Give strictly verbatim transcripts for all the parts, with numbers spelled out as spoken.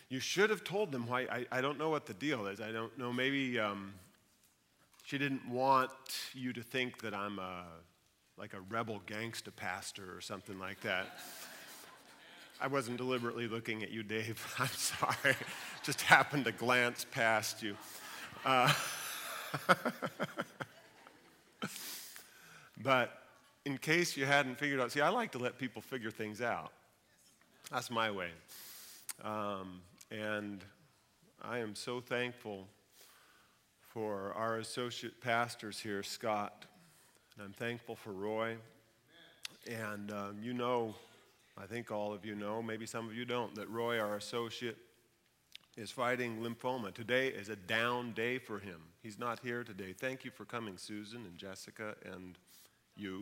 You should have told them why. I, I don't know what the deal is. I don't know. Maybe um, she didn't want you to think that I'm a, like a rebel gangsta pastor or something like that. I wasn't deliberately looking at you, Dave. I'm sorry. Just happened to glance past you. Uh, but in case you hadn't figured out, see, I like to let people figure things out. That's my way. Um, and I am so thankful for our associate pastors here, Scott. And I'm thankful for Roy. And um, you know, I think all of you know, maybe some of you don't, that Roy, our associate, is fighting lymphoma. Today is a down day for him. He's not here today. Thank you for coming, Susan and Jessica and you.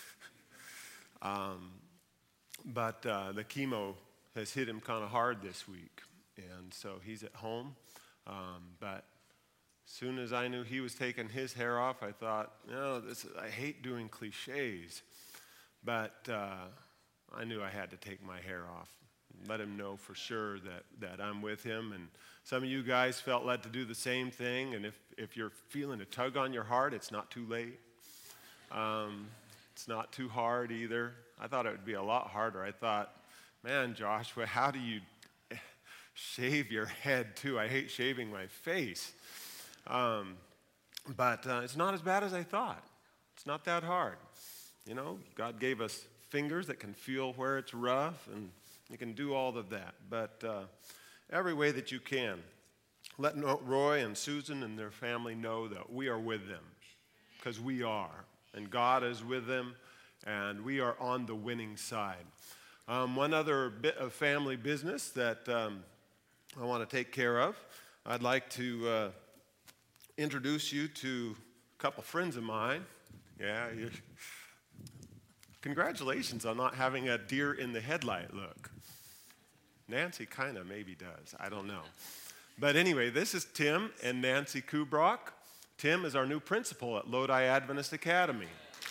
um, but uh, the chemo has hit him kind of hard this week, and so he's at home. Um, but as soon as I knew he was taking his hair off, I thought, you know, this is, I hate doing cliches, but uh, I knew I had to take my hair off. Let him know for sure that, that I'm with him. And some of you guys felt led to do the same thing. And if, if you're feeling a tug on your heart, it's not too late. Um, it's not too hard either. I thought it would be a lot harder. I thought, man, Joshua, how do you shave your head too? I hate shaving my face. Um, but uh, it's not as bad as I thought. It's not that hard. You know, God gave us fingers that can feel where it's rough, and you can do all of that. But uh, every way that you can, let Roy and Susan and their family know that we are with them, because we are. And God is with them, and we are on the winning side. Um, one other bit of family business that um, I want to take care of, I'd like to uh, introduce you to a couple friends of mine. Yeah, you, congratulations on not having a deer in the headlight look. Nancy kind of maybe does. I don't know. But anyway, this is Tim and Nancy Kubrock. Tim is our new principal at Lodi Adventist Academy.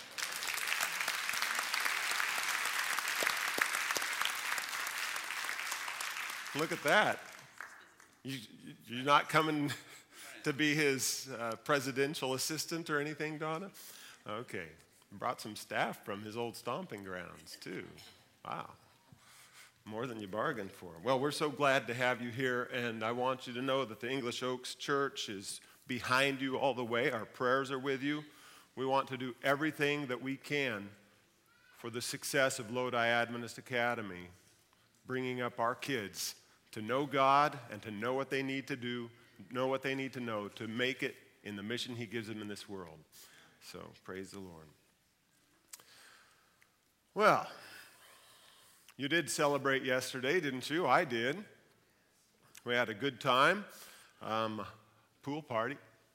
Look at that. You, you're not coming to be his uh, presidential assistant or anything, Donna? Okay. Brought some staff from his old stomping grounds, too. Wow. More than you bargained for. Well, we're so glad to have you here, and I want you to know that the English Oaks Church is behind you all the way. Our prayers are with you. We want to do everything that we can for the success of Lodi Adventist Academy, bringing up our kids to know God and to know what they need to do, know what they need to know to make it in the mission He gives them in this world. So, praise the Lord. Well, you did celebrate yesterday, didn't you? I did. We had a good time. Um, pool party.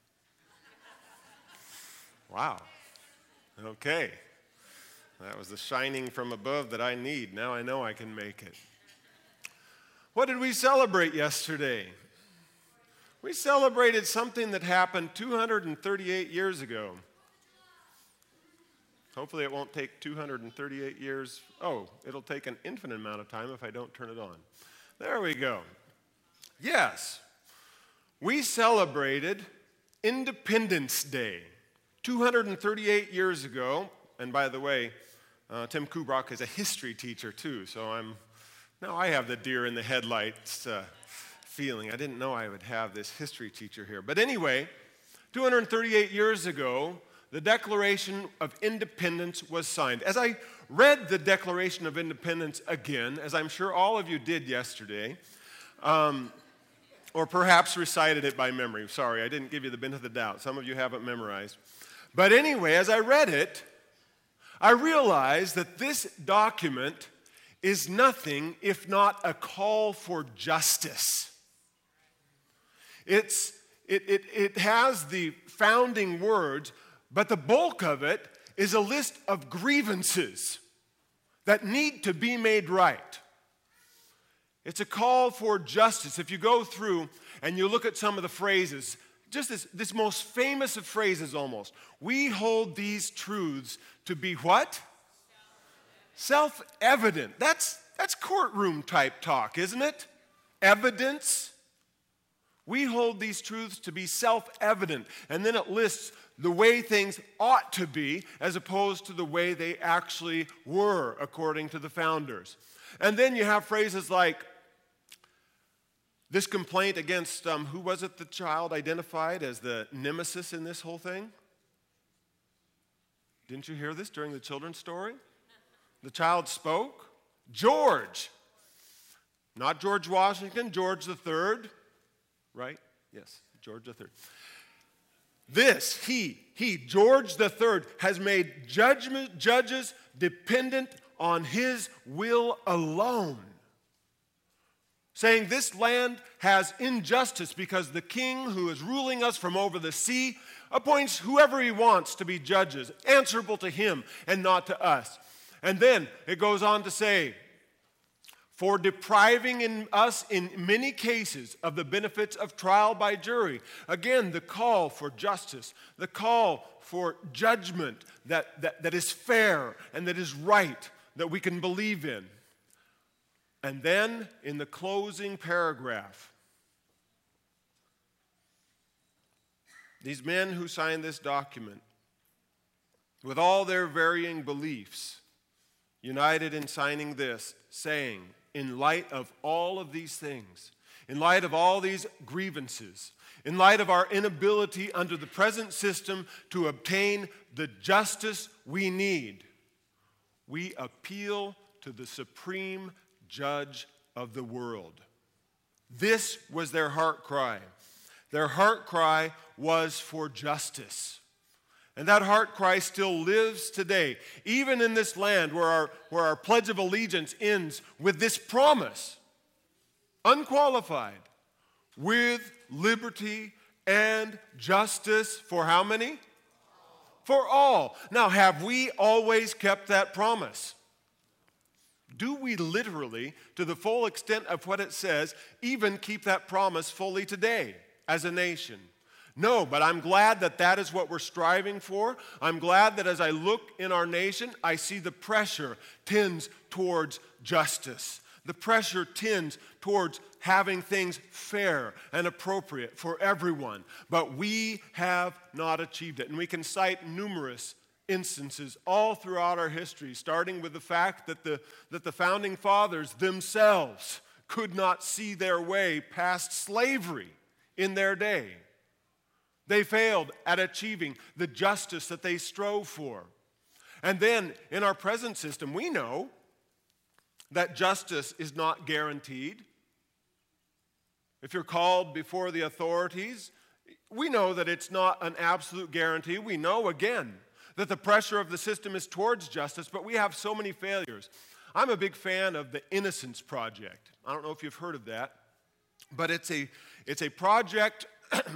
Wow. Okay. That was the shining from above that I need. Now I know I can make it. What did we celebrate yesterday? We celebrated something that happened two hundred thirty-eight years ago. Hopefully it won't take two hundred thirty-eight years. Oh, it'll take an infinite amount of time if I don't turn it on. There we go. Yes, we celebrated Independence Day two hundred thirty-eight years ago. And by the way, uh, Tim Kubrock is a history teacher too, so I'm now I have the deer in the headlights uh, feeling. I didn't know I would have this history teacher here. But anyway, two hundred thirty-eight years ago, the Declaration of Independence was signed. As I read the Declaration of Independence again, as I'm sure all of you did yesterday, um, or perhaps recited it by memory. Sorry, I didn't give you the benefit of the doubt. Some of you haven't memorized. But anyway, as I read it, I realized that this document is nothing if not a call for justice. It's, it, it, it has the founding words, but the bulk of it is a list of grievances that need to be made right. It's a call for justice. If you go through and you look at some of the phrases, just this, this most famous of phrases almost, we hold these truths to be what? Self-evident. That's, that's courtroom type talk, isn't it? evidence. We hold these truths to be self-evident, and then it lists the way things ought to be as opposed to the way they actually were, according to the founders. And then you have phrases like this complaint against, um, who was it the child identified as the nemesis in this whole thing? Didn't you hear this during the children's story? The child spoke. George. Not George Washington, George the Third. Right? Yes, George the Third. This, he, he, George the Third, has made judgment, judges dependent on his will alone, saying this land has injustice because the king who is ruling us from over the sea appoints whoever he wants to be judges, answerable to him and not to us. And then it goes on to say, for depriving in us in many cases of the benefits of trial by jury. Again, the call for justice, the call for judgment that, that, that is fair and that is right, that we can believe in. And then in the closing paragraph, these men who signed this document, with all their varying beliefs, united in signing this, saying, in light of all of these things, in light of all these grievances, in light of our inability under the present system to obtain the justice we need, we appeal to the supreme judge of the world. This was their heart cry. Their heart cry was for justice. And that heart cry still lives today, even in this land where our, where our Pledge of Allegiance ends with this promise, unqualified, with liberty and justice for how many? For all. Now, have we always kept that promise? Do we literally, to the full extent of what it says, even keep that promise fully today as a nation? No, but I'm glad that that is what we're striving for. I'm glad that as I look in our nation, I see the pressure tends towards justice. The pressure tends towards having things fair and appropriate for everyone. But we have not achieved it. And we can cite numerous instances all throughout our history, starting with the fact that the, that the founding fathers themselves could not see their way past slavery in their day. They failed at achieving the justice that they strove for. And then in our present system, we know that justice is not guaranteed. If you're called before the authorities, we know that it's not an absolute guarantee. We know, again, that the pressure of the system is towards justice, but we have so many failures. I'm a big fan of the Innocence Project. I don't know if you've heard of that, but it's a, it's a project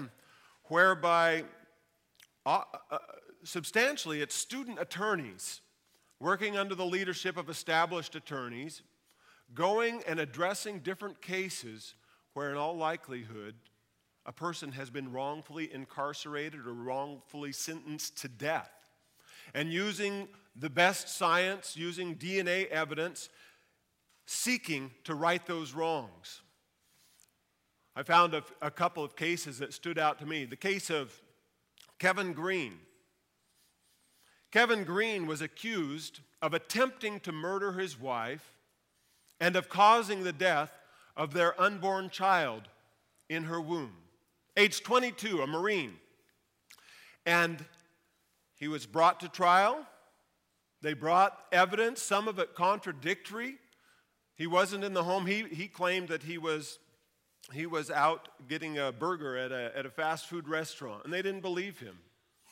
whereby uh, uh, substantially it's student attorneys working under the leadership of established attorneys going and addressing different cases where in all likelihood a person has been wrongfully incarcerated or wrongfully sentenced to death, and using the best science, using D N A evidence, seeking to right those wrongs. I found a, a couple of cases that stood out to me. The case of Kevin Green. Kevin Green was accused of attempting to murder his wife and of causing the death of their unborn child in her womb. Age twenty-two, a Marine. And he was brought to trial. They brought evidence, some of it contradictory. He wasn't in the home. He, he claimed that he was He was out getting a burger at a, at a fast food restaurant, and they didn't believe him.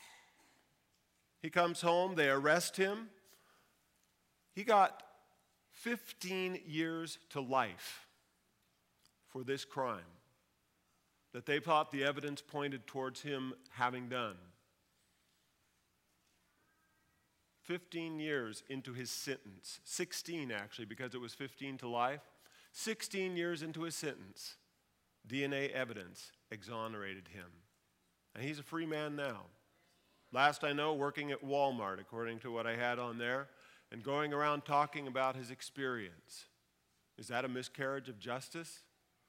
He comes home, they arrest him. He got fifteen years to life for this crime that they thought the evidence pointed towards him having done. fifteen years into his sentence, sixteen actually, because it was fifteen to life, sixteen years into his sentence, D N A evidence exonerated him. And he's a free man now. Last I know, working at Walmart, according to what I had on there, and going around talking about his experience. Is that a miscarriage of justice?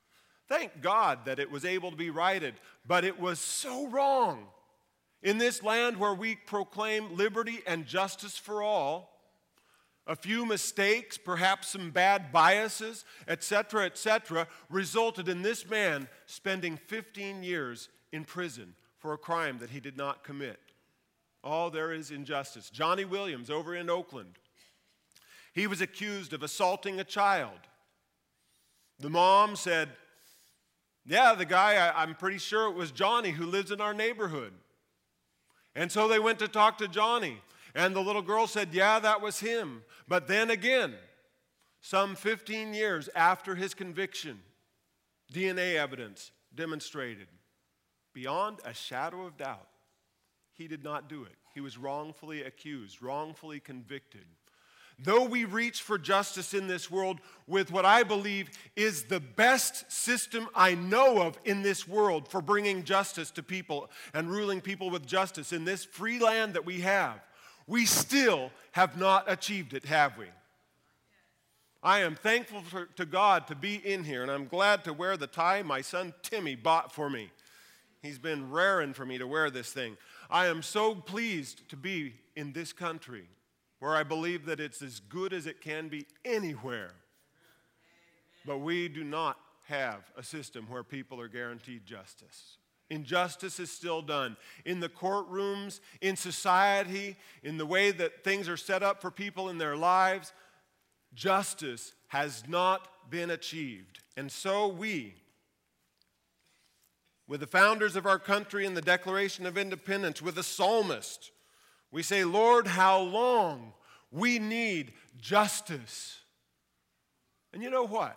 Thank God that it was able to be righted, but it was so wrong. In this land where we proclaim liberty and justice for all, a few mistakes, perhaps some bad biases, et cetera, et cetera, resulted in this man spending fifteen years in prison for a crime that he did not commit. Oh, there is injustice. Johnny Williams over in Oakland. He was accused of assaulting a child. The mom said, yeah, the guy, I, I'm pretty sure it was Johnny who lives in our neighborhood. And so they went to talk to Johnny. And the little girl said, yeah, that was him. But then again, some fifteen years after his conviction, D N A evidence demonstrated, beyond a shadow of doubt, he did not do it. He was wrongfully accused, wrongfully convicted. Though we reach for justice in this world with what I believe is the best system I know of in this world for bringing justice to people and ruling people with justice in this free land that we have, we still have not achieved it, have we? I am thankful for, to God to be in here, and I'm glad to wear the tie my son Timmy bought for me. He's been raring for me to wear this thing. I am so pleased to be in this country where I believe that it's as good as it can be anywhere. But we do not have a system where people are guaranteed justice. Injustice is still done in the courtrooms, in society, in the way that things are set up for people in their lives. Justice has not been achieved. And so we, with the founders of our country in the Declaration of Independence, with the psalmist, we say, Lord, how long? We need justice. And you know what?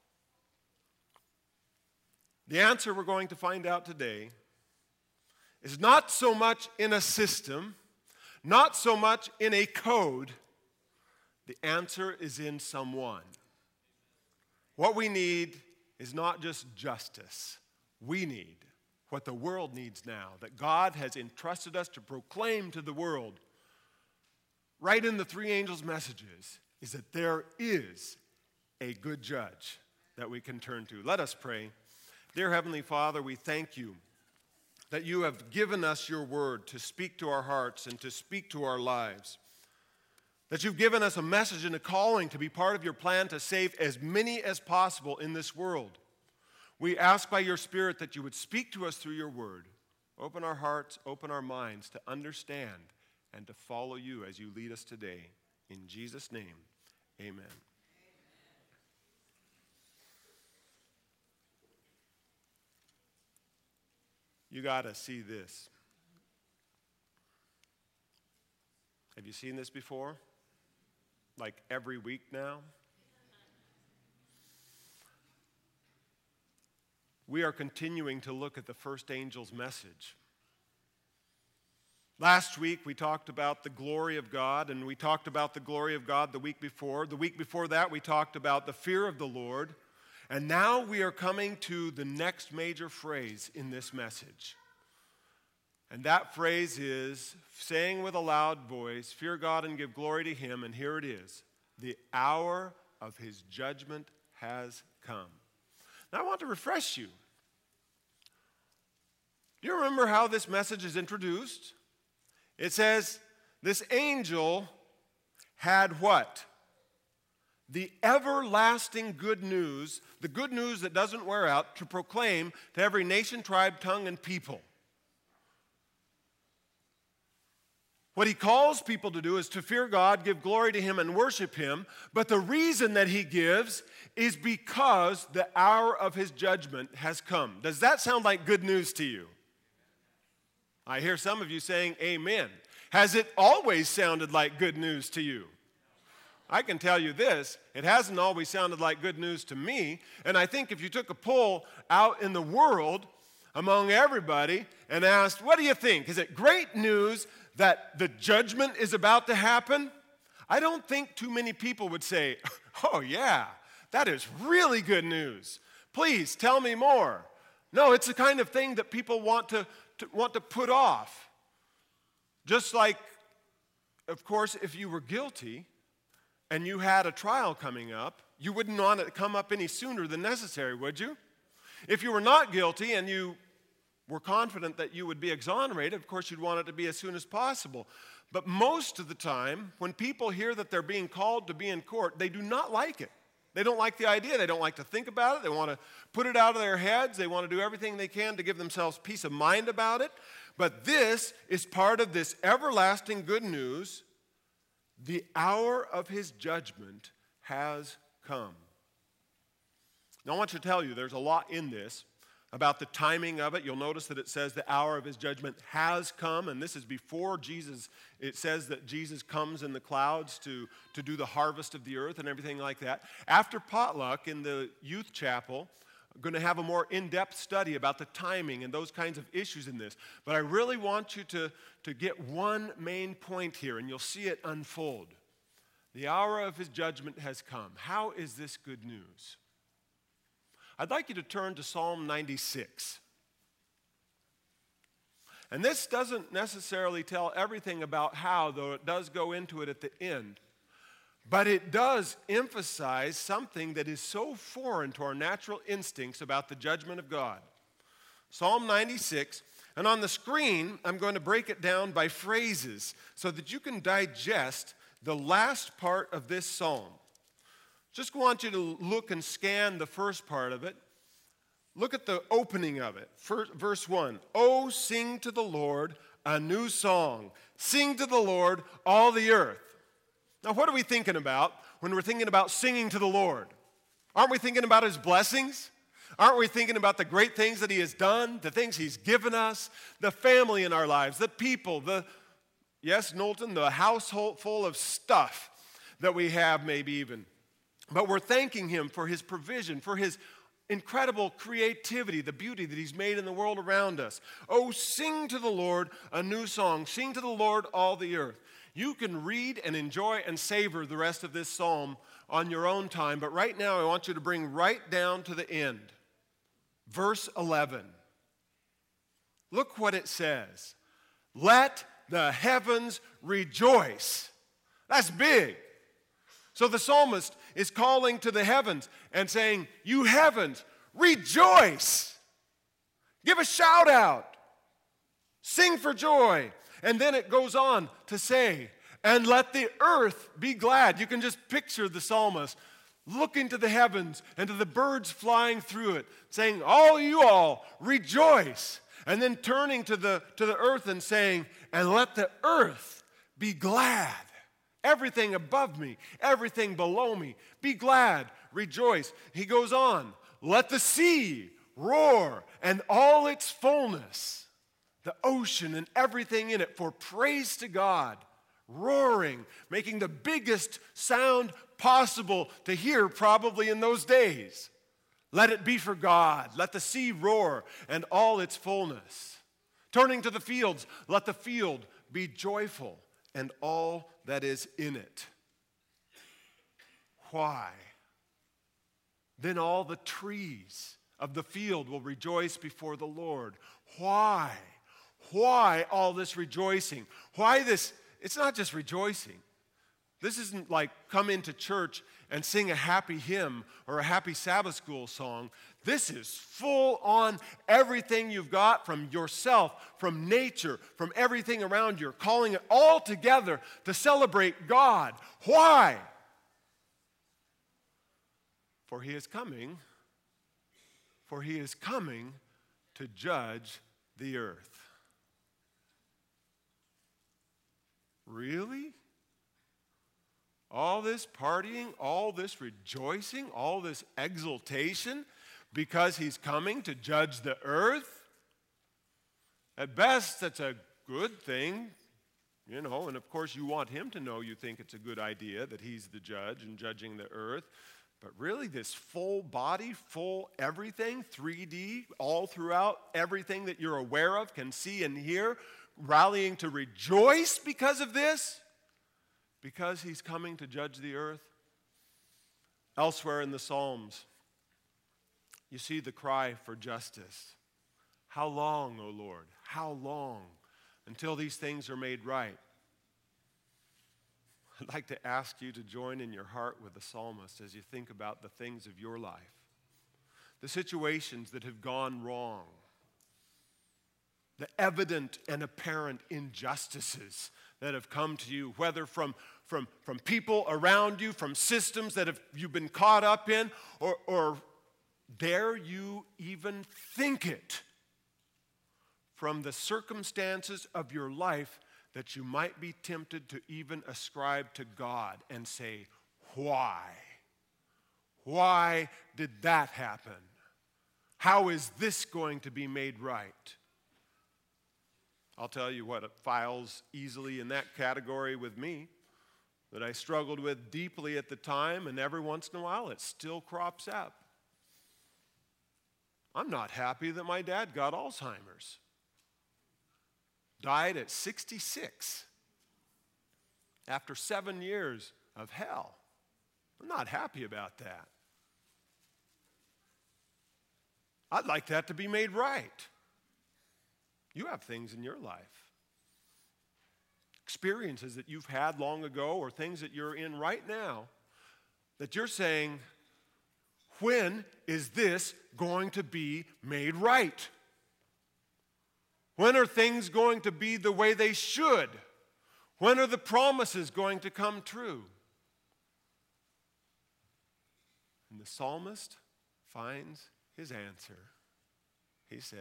The answer we're going to find out today is not so much in a system, not so much in a code. The answer is in someone. What we need is not just justice. We need what the world needs now, that God has entrusted us to proclaim to the world, right in the three angels' messages, is that there is a good judge that we can turn to. Let us pray. Dear Heavenly Father, we thank you that you have given us your word to speak to our hearts and to speak to our lives, that you've given us a message and a calling to be part of your plan to save as many as possible in this world. We ask by your Spirit that you would speak to us through your word. Open our hearts, open our minds to understand and to follow you as you lead us today. In Jesus' name, amen. You got to see this. Have you seen this before? Like every week now? We are continuing to look at the first angel's message. Last week we talked about the glory of God, and we talked about the glory of God the week before. The week before that we talked about the fear of the Lord. And now we are coming to the next major phrase in this message. And that phrase is, saying with a loud voice, fear God and give glory to him. And here it is, the hour of his judgment has come. Now I want to refresh you. Do you remember how this message is introduced? It says, this angel had what? The everlasting good news, the good news that doesn't wear out, to proclaim to every nation, tribe, tongue, and people. What he calls people to do is to fear God, give glory to him, and worship him. But the reason that he gives is because the hour of his judgment has come. Does that sound like good news to you? I hear some of you saying amen. Has it always sounded like good news to you? I can tell you this, it hasn't always sounded like good news to me. And I think if you took a poll out in the world among everybody and asked, what do you think? Is it great news that the judgment is about to happen? I don't think too many people would say, oh yeah, that is really good news. Please tell me more. No, it's the kind of thing that people want to, to want to put off. Just like, of course, if you were guilty and you had a trial coming up, you wouldn't want it to come up any sooner than necessary, would you? If you were not guilty and you were confident that you would be exonerated, of course you'd want it to be as soon as possible. But most of the time, when people hear that they're being called to be in court, they do not like it. They don't like the idea. They don't like to think about it. They want to put it out of their heads. They want to do everything they can to give themselves peace of mind about it. But this is part of this everlasting good news. The hour of his judgment has come. Now, I want to tell you, there's a lot in this about the timing of it. You'll notice that it says the hour of his judgment has come, and this is before Jesus. It says that Jesus comes in the clouds to, to do the harvest of the earth and everything like that. After potluck in the youth chapel, I'm going to have a more in-depth study about the timing and those kinds of issues in this. But I really want you to, to get one main point here, and you'll see it unfold. The hour of his judgment has come. How is this good news? I'd like you to turn to Psalm ninety-six. And this doesn't necessarily tell everything about how, though it does go into it at the end. But it does emphasize something that is so foreign to our natural instincts about the judgment of God. Psalm ninety-six, and on the screen, I'm going to break it down by phrases so that you can digest the last part of this psalm. Just want you to look and scan the first part of it. Look at the opening of it. First, verse one, "Oh, sing to the Lord a new song. Sing to the Lord, all the earth." Now, what are we thinking about when we're thinking about singing to the Lord? Aren't we thinking about his blessings? Aren't we thinking about the great things that he has done, the things he's given us, the family in our lives, the people, the, yes, Knowlton, the household full of stuff that we have maybe even. But we're thanking him for his provision, for his incredible creativity, the beauty that he's made in the world around us. Oh, sing to the Lord a new song. Sing to the Lord, all the earth. You can read and enjoy and savor the rest of this psalm on your own time, but right now I want you to bring right down to the end. Verse eleven. Look what it says. Let the heavens rejoice. That's big. So the psalmist is calling to the heavens and saying, you heavens, rejoice. Give a shout out. Sing for joy. And then it goes on to say, and let the earth be glad. You can just picture the psalmist looking to the heavens and to the birds flying through it, saying, all you all, rejoice. And then turning to the, to the earth and saying, and let the earth be glad. Everything above me, everything below me, be glad, rejoice. He goes on, let the sea roar and all its fullness, the ocean and everything in it, for praise to God, roaring, making the biggest sound possible to hear probably in those days. Let it be for God. Let the sea roar and all its fullness. Turning to the fields, let the field be joyful and all that is in it. Why? Then all the trees of the field will rejoice before the Lord. Why? Why all this rejoicing? Why this? It's not just rejoicing. This isn't like come into church and sing a happy hymn or a happy Sabbath school song. This is full on everything you've got from yourself, from nature, from everything around you, calling it all together to celebrate God. Why? For he is coming, for he is coming to judge the earth. Really? All this partying, all this rejoicing, all this exultation because he's coming to judge the earth? At best, that's a good thing, you know, and of course you want him to know you think it's a good idea that he's the judge and judging the earth. But really, this full body, full everything, three D, all throughout, everything that you're aware of, can see and hear, rallying to rejoice because of this? Because he's coming to judge the earth? Elsewhere in the Psalms, you see the cry for justice. How long, O Lord? How long until these things are made right? I'd like to ask you to join in your heart with the psalmist as you think about the things of your life. the situations that have gone wrong, the evident and apparent injustices that have come to you, whether from, from, from people around you, from systems that have, you've been caught up in, or, or dare you even think it, from the circumstances of your life that you might be tempted to even ascribe to God and say, why? Why did that happen? How is this going to be made right? I'll tell you what, it files easily in that category with me, that I struggled with deeply at the time, and every once in a while it still crops up. I'm not happy that my dad got Alzheimer's. Died at sixty-six after seven years of hell. I'm not happy about that. I'd like that to be made right. You have things in your life, experiences that you've had long ago or things that you're in right now that you're saying, when is this going to be made right? When are things going to be the way they should? When are the promises going to come true? And the psalmist finds his answer. He says,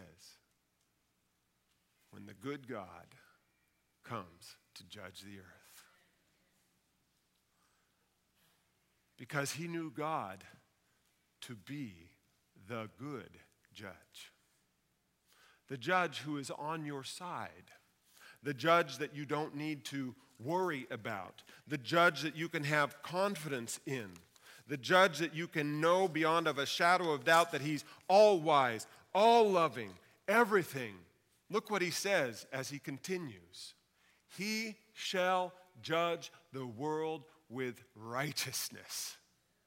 when the good God comes to judge the earth. Because he knew God to be the good judge. The judge who is on your side. The judge that you don't need to worry about. The judge that you can have confidence in. The judge that you can know beyond of a shadow of doubt that he's all wise, all loving, everything. Look what he says as he continues. He shall judge the world with righteousness.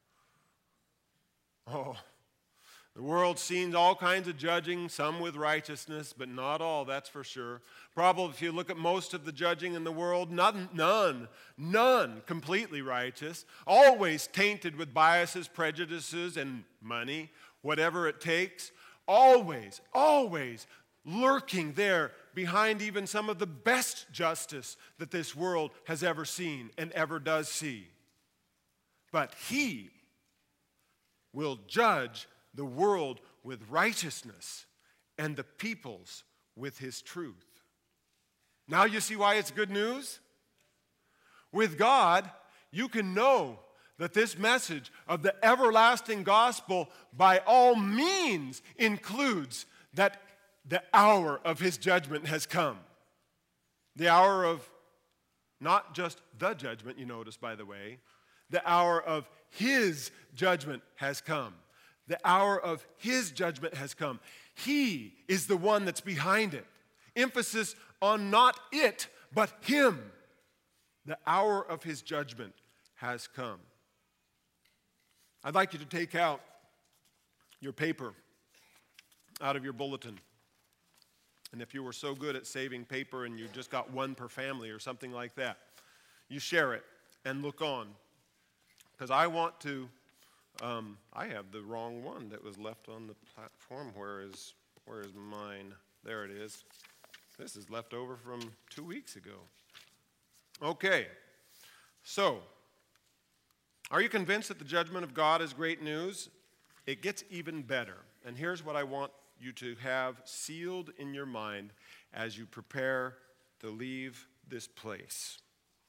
Oh, the world's seen all kinds of judging, some with righteousness, but not all, that's for sure. Probably if you look at most of the judging in the world, none, none, none completely righteous. Always tainted with biases, prejudices, and money, whatever it takes. Always, always lurking there behind even some of the best justice that this world has ever seen and ever does see. But he will judge the world with righteousness and the peoples with his truth. Now you see why it's good news? With God, you can know that this message of the everlasting gospel by all means includes that the hour of his judgment has come. The hour of not just the judgment, you notice, by the way. The hour of his judgment has come. The hour of his judgment has come. He is the one that's behind it. Emphasis on not it, but him. The hour of his judgment has come. I'd like you to take out your paper out of your bulletin. And if you were so good at saving paper and you just got one per family or something like that, you share it and look on. Because I want to, um, I have the wrong one that was left on the platform. Where is, where is mine? There it is. This is left over from two weeks ago. Okay, so, are you convinced that the judgment of God is great news? It gets even better. And here's what I want you to have sealed in your mind as you prepare to leave this place.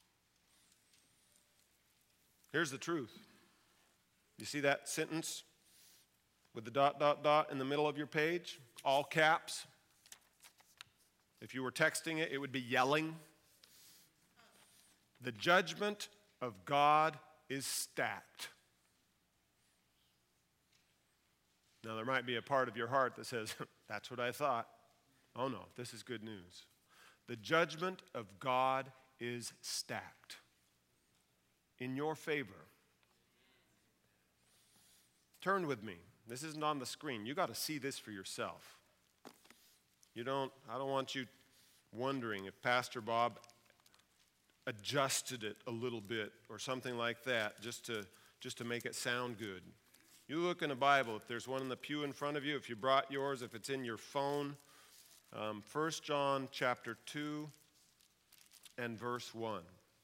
Here's the truth. You see that sentence with the dot, dot, dot in the middle of your page? All caps. If you were texting it, it would be yelling. The judgment of God is stacked. Now, there might be a part of your heart that says, that's what I thought. Oh no, this is good news. The judgment of God is stacked in your favor. Turn with me. This isn't on the screen. You got to see this for yourself. You don't, I don't want you wondering if Pastor Bob adjusted it a little bit or something like that just to just to make it sound good. You look in the Bible, if there's one in the pew in front of you, if you brought yours, if it's in your phone, um, First John chapter two and verse one.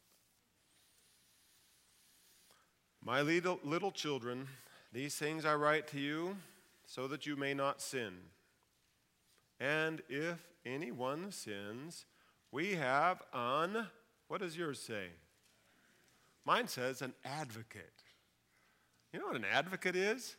My little, little children, these things I write to you so that you may not sin. And if anyone sins, we have an, what does yours say? Mine says an advocate. You know what an advocate is?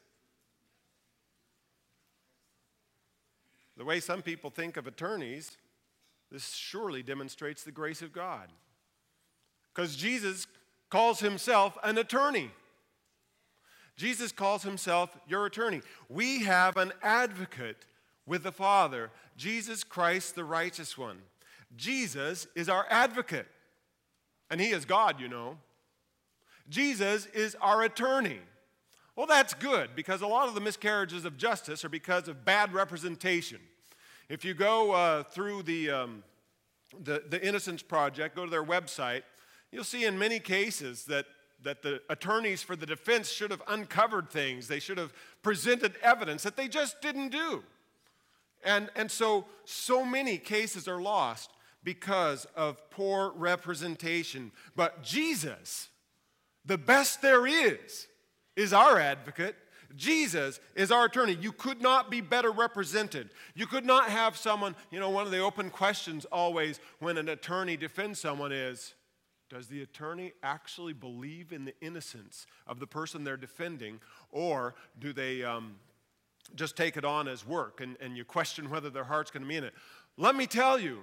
The way some people think of attorneys, this surely demonstrates the grace of God. Because Jesus calls himself an attorney. Jesus calls himself your attorney. We have an advocate with the Father, Jesus Christ, the righteous one. Jesus is our advocate. And he is God, you know. Jesus is our attorney. Well, that's good, because a lot of the miscarriages of justice are because of bad representation. If you go uh, through the, um, the, the Innocence Project, go to their website, you'll see in many cases that, that the attorneys for the defense should have uncovered things. They should have presented evidence that they just didn't do. And, and so, so many cases are lost because of poor representation. But Jesus, the best there is, is our advocate. Jesus is our attorney. You could not be better represented. You could not have someone, you know, one of the open questions always when an attorney defends someone is, does the attorney actually believe in the innocence of the person they're defending, or do they um, just take it on as work, and, and you question whether their heart's going to be in it? Let me tell you,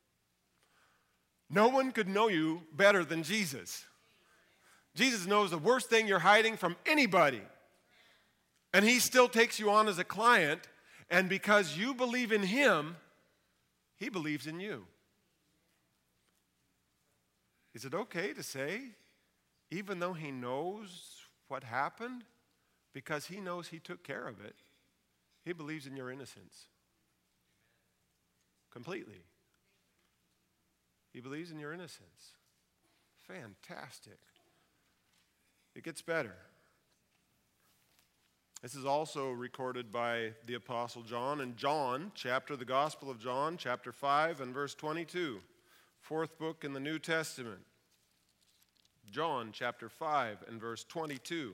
no one could know you better than Jesus. Jesus knows the worst thing you're hiding from anybody. And he still takes you on as a client, and because you believe in him, he believes in you. Is it okay to say, even though he knows what happened, because he knows he took care of it, he believes in your innocence? Completely. He believes in your innocence. Fantastic. It gets better. This is also recorded by the Apostle John in John, chapter, the Gospel of John, chapter five and verse twenty-two, fourth book in the New Testament. John, chapter five and verse twenty-two.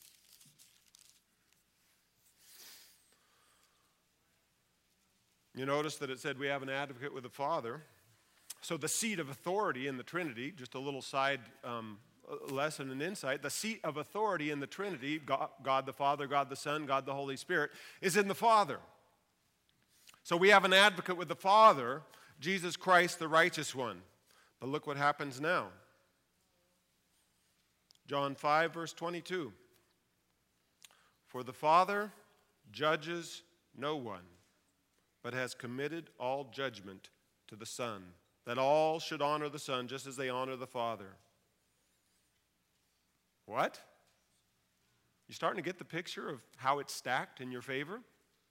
You notice that it said we have an advocate with the Father. So the seat of authority in the Trinity, just a little side um, lesson and insight, the seat of authority in the Trinity, God, God the Father, God the Son, God the Holy Spirit, is in the Father. So we have an advocate with the Father, Jesus Christ, the righteous one. But look what happens now. John five, verse twenty-two. For the Father judges no one, but has committed all judgment to the Son, that all should honor the Son just as they honor the Father. What? You starting to get the picture of how it's stacked in your favor?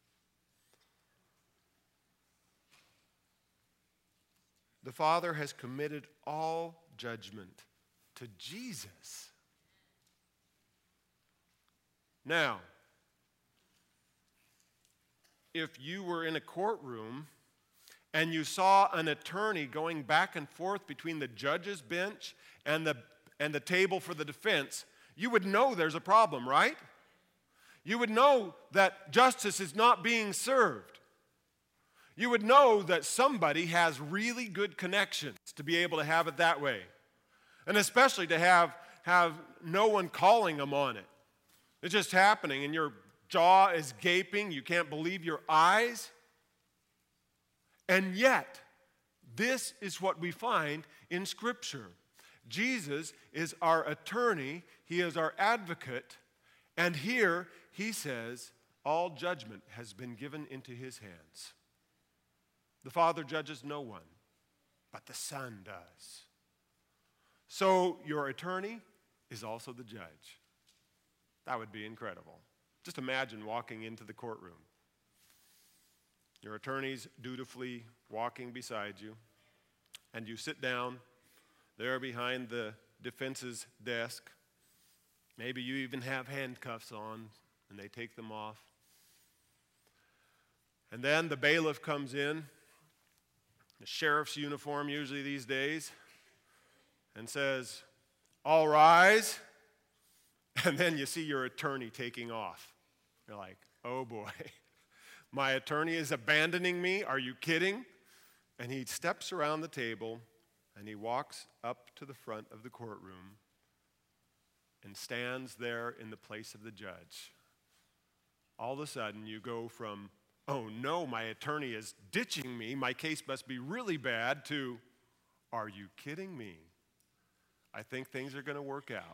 The Father has committed all judgment to Jesus. Now, if you were in a courtroom and you saw an attorney going back and forth between the judge's bench and the, and the table for the defense, you would know there's a problem, right? You would know that justice is not being served. You would know that somebody has really good connections to be able to have it that way. And especially to have, have no one calling them on it. It's just happening and your jaw is gaping. You can't believe your eyes. And yet, this is what we find in Scripture. Jesus is our attorney. He is our advocate. And here he says, all judgment has been given into his hands. The Father judges no one, but the Son does. So your attorney is also the judge. That would be incredible. Just imagine walking into the courtroom. Your attorney's dutifully walking beside you, and you sit down there behind the defense's desk. Maybe you even have handcuffs on and they take them off. And then the bailiff comes in, the sheriff's uniform usually these days, and says, "All rise." And then you see your attorney taking off. You're like, oh boy, my attorney is abandoning me? Are you kidding? And he steps around the table and he walks up to the front of the courtroom and stands there in the place of the judge. All of a sudden you go from, oh no, my attorney is ditching me, my case must be really bad, to, are you kidding me? I think things are going to work out.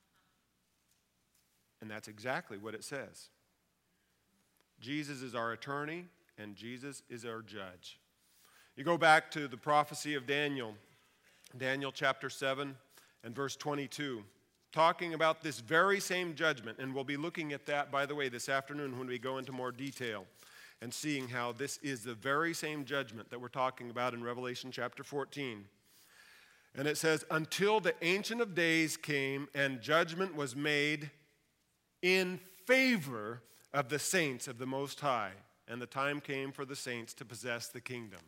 And that's exactly what it says. Jesus is our attorney, and Jesus is our judge. You go back to the prophecy of Daniel, Daniel chapter seven and verse twenty-two, talking about this very same judgment. And we'll be looking at that, by the way, this afternoon when we go into more detail and seeing how this is the very same judgment that we're talking about in Revelation chapter fourteen. And it says, until the Ancient of Days came and judgment was made in favor of the saints of the Most High, and the time came for the saints to possess the kingdom.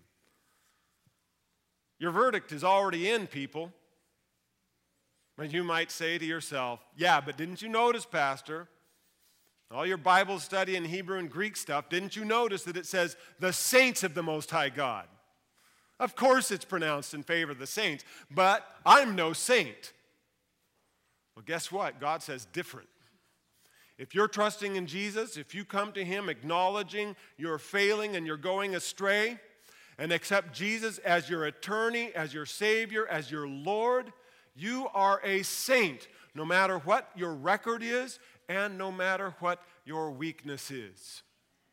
Your verdict is already in, people. And you might say to yourself, yeah, but didn't you notice, Pastor, all your Bible study and Hebrew and Greek stuff, didn't you notice that it says the saints of the Most High God? Of course it's pronounced in favor of the saints, but I'm no saint. Well, guess what? God says different. If you're trusting in Jesus, if you come to him acknowledging you're failing and you're going astray, and accept Jesus as your attorney, as your Savior, as your Lord, you are a saint, no matter what your record is and no matter what your weakness is.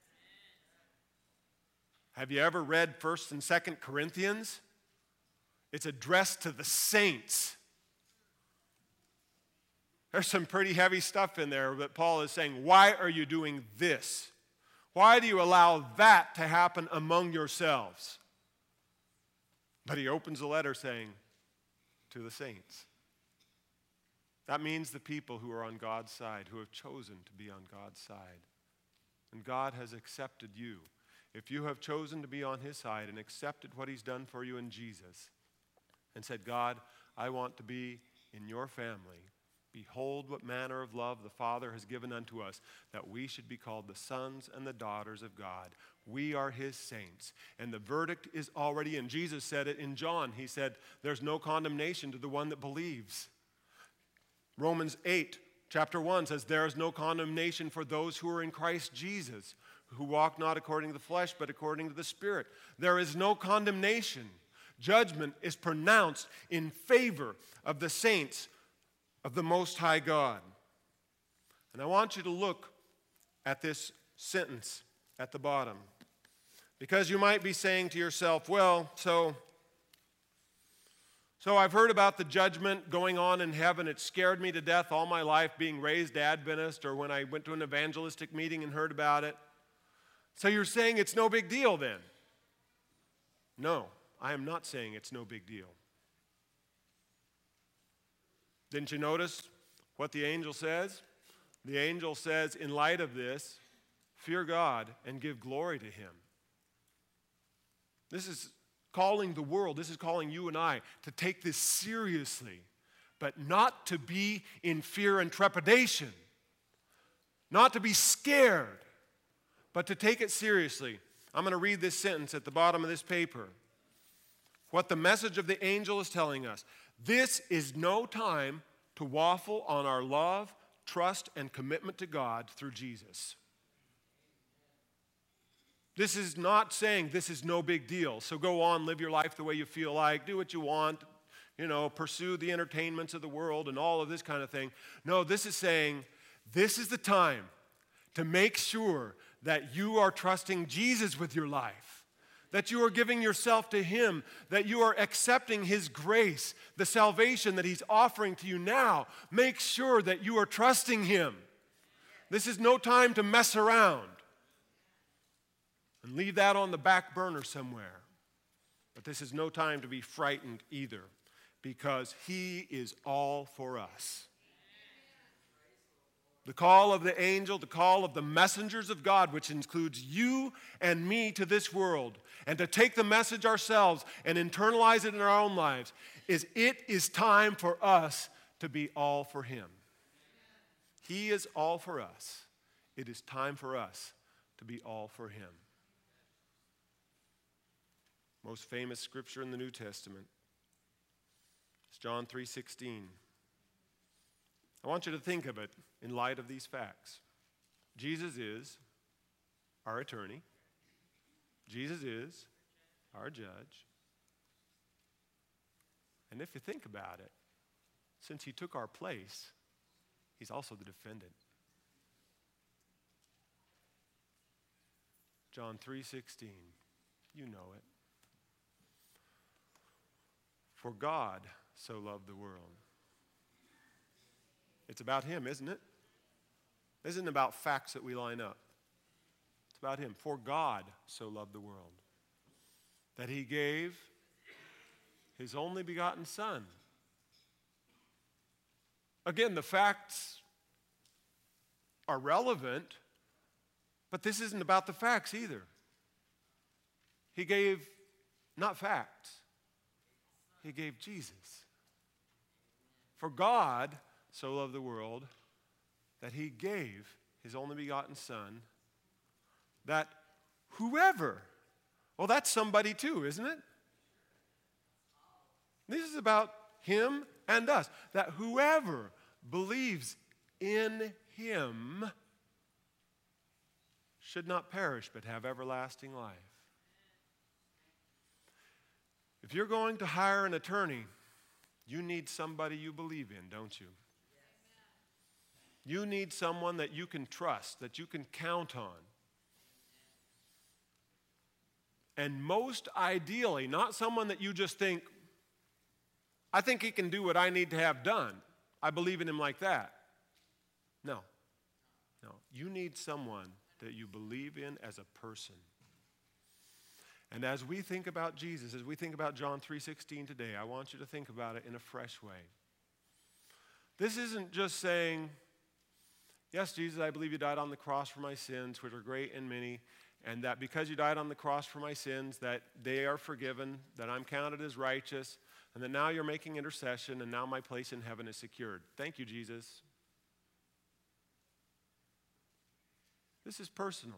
Have you ever read First and Second Corinthians? It's addressed to the saints. There's some pretty heavy stuff in there that Paul is saying, why are you doing this? Why do you allow that to happen among yourselves? But he opens the letter saying, to the saints. That means the people who are on God's side, who have chosen to be on God's side. And God has accepted you. If you have chosen to be on his side and accepted what he's done for you in Jesus, and said, God, I want to be in your family, behold what manner of love the Father has given unto us, that we should be called the sons and the daughters of God. We are his saints. And the verdict is already in. Jesus said it in John. He said, there's no condemnation to the one that believes. Romans eight, chapter one says, there is no condemnation for those who are in Christ Jesus, who walk not according to the flesh, but according to the Spirit. There is no condemnation. Judgment is pronounced in favor of the saints of the Most High God. And I want you to look at this sentence at the bottom. Because you might be saying to yourself, well, so, so I've heard about the judgment going on in heaven. It scared me to death all my life being raised Adventist, or when I went to an evangelistic meeting and heard about it. So you're saying it's no big deal then? No, I am not saying it's no big deal. Didn't you notice what the angel says? The angel says, in light of this, fear God and give glory to him. This is calling the world, this is calling you and I to take this seriously, but not to be in fear and trepidation, not to be scared, but to take it seriously. I'm going to read this sentence at the bottom of this paper. What the message of the angel is telling us. This is no time to waffle on our love, trust, and commitment to God through Jesus. This is not saying this is no big deal. So go on, live your life the way you feel like, do what you want, you know, pursue the entertainments of the world and all of this kind of thing. No, this is saying this is the time to make sure that you are trusting Jesus with your life, that you are giving yourself to him, that you are accepting his grace, the salvation that he's offering to you now. Make sure that you are trusting him. This is no time to mess around and leave that on the back burner somewhere. But this is no time to be frightened either, because he is all for us. the call of the angel, the call of the messengers of God, which includes you and me to this world, and to take the message ourselves and internalize it in our own lives, is it is time for us to be all for him. He is all for us. It is time for us to be all for him. Most famous scripture in the New Testament is John three sixteen. I want you to think of it in light of these facts. Jesus is our attorney. Jesus is our judge. And if you think about it, since he took our place, he's also the defendant. John three sixteen, you know it. For God so loved the world. It's about him, isn't it? This isn't about facts that we line up. It's about him. For God so loved the world that he gave his only begotten Son. Again, the facts are relevant, but this isn't about the facts either. He gave not facts. He gave Jesus. For God so loved the world that he gave his only begotten Son, that whoever, well, that's somebody too, isn't it? This is about him and us, that whoever believes in him should not perish but have everlasting life. If you're going to hire an attorney, you need somebody you believe in, don't you? You need someone that you can trust, that you can count on. And most ideally, not someone that you just think, I think he can do what I need to have done. I believe in him like that. No. No. You need someone that you believe in as a person. And as we think about Jesus, as we think about John three sixteen today, I want you to think about it in a fresh way. This isn't just saying, yes, Jesus, I believe you died on the cross for my sins, which are great and many, and that because you died on the cross for my sins, that they are forgiven, that I'm counted as righteous, and that now you're making intercession, and now my place in heaven is secured. Thank you, Jesus. This is personal.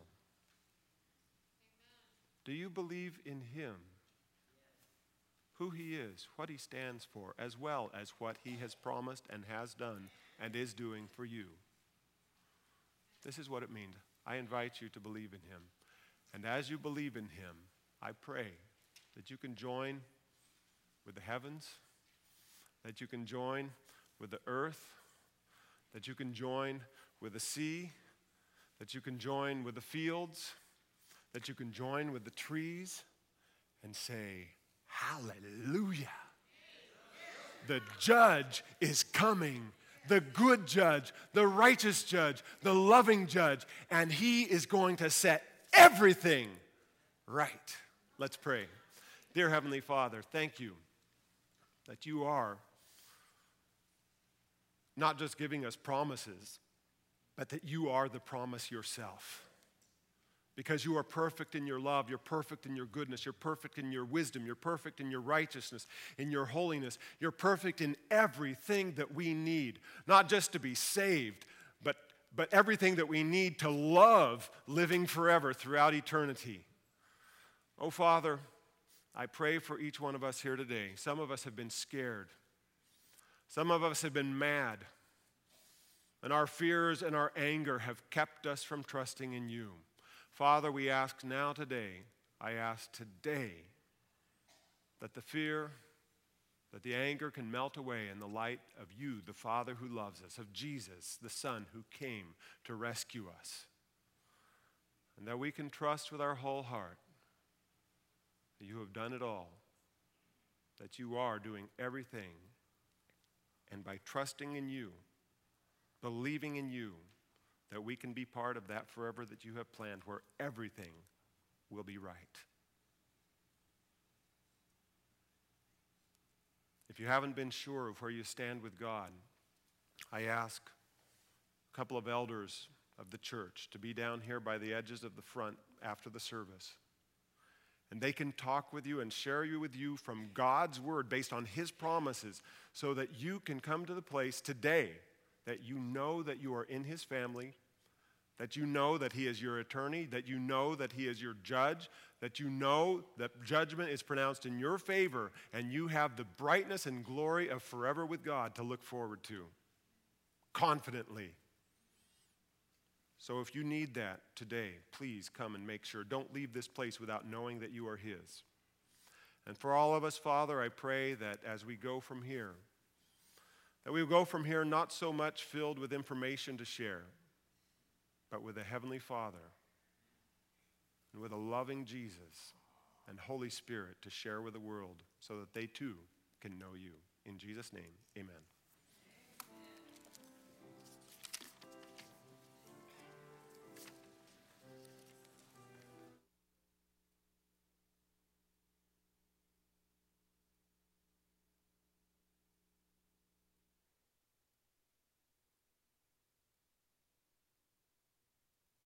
Do you believe in him? Who he is, what he stands for, as well as what he has promised and has done and is doing for you? This is what it means. I invite you to believe in him. And as you believe in him, I pray that you can join with the heavens, that you can join with the earth, that you can join with the sea, that you can join with the fields, that you can join with the trees and say, hallelujah. The judge is coming. The good judge, the righteous judge, the loving judge, and he is going to set everything right. Let's pray. Dear Heavenly Father, thank you that you are not just giving us promises, but that you are the promise yourself. Because you are perfect in your love, you're perfect in your goodness, you're perfect in your wisdom, you're perfect in your righteousness, in your holiness. You're perfect in everything that we need, not just to be saved, but, but everything that we need to love living forever throughout eternity. Oh, Father, I pray for each one of us here today. Some of us have been scared. Some of us have been mad. And our fears and our anger have kept us from trusting in you. Father, we ask now today, I ask today, that the fear, that the anger can melt away in the light of you, the Father who loves us, of Jesus, the Son who came to rescue us. And that we can trust with our whole heart that you have done it all, that you are doing everything, and by trusting in you, believing in you, that we can be part of that forever that you have planned, where everything will be right. If you haven't been sure of where you stand with God, I ask a couple of elders of the church to be down here by the edges of the front after the service. And they can talk with you and share you with you from God's word based on his promises so that you can come to the place today that you know that you are in his family, that you know that he is your attorney, that you know that he is your judge, that you know that judgment is pronounced in your favor, and you have the brightness and glory of forever with God to look forward to confidently. So if you need that today, please come and make sure. Don't leave this place without knowing that you are his. And for all of us, Father, I pray that as we go from here, that we will go from here not so much filled with information to share, but with a heavenly Father and with a loving Jesus and Holy Spirit to share with the world so that they too can know you. In Jesus' name, amen.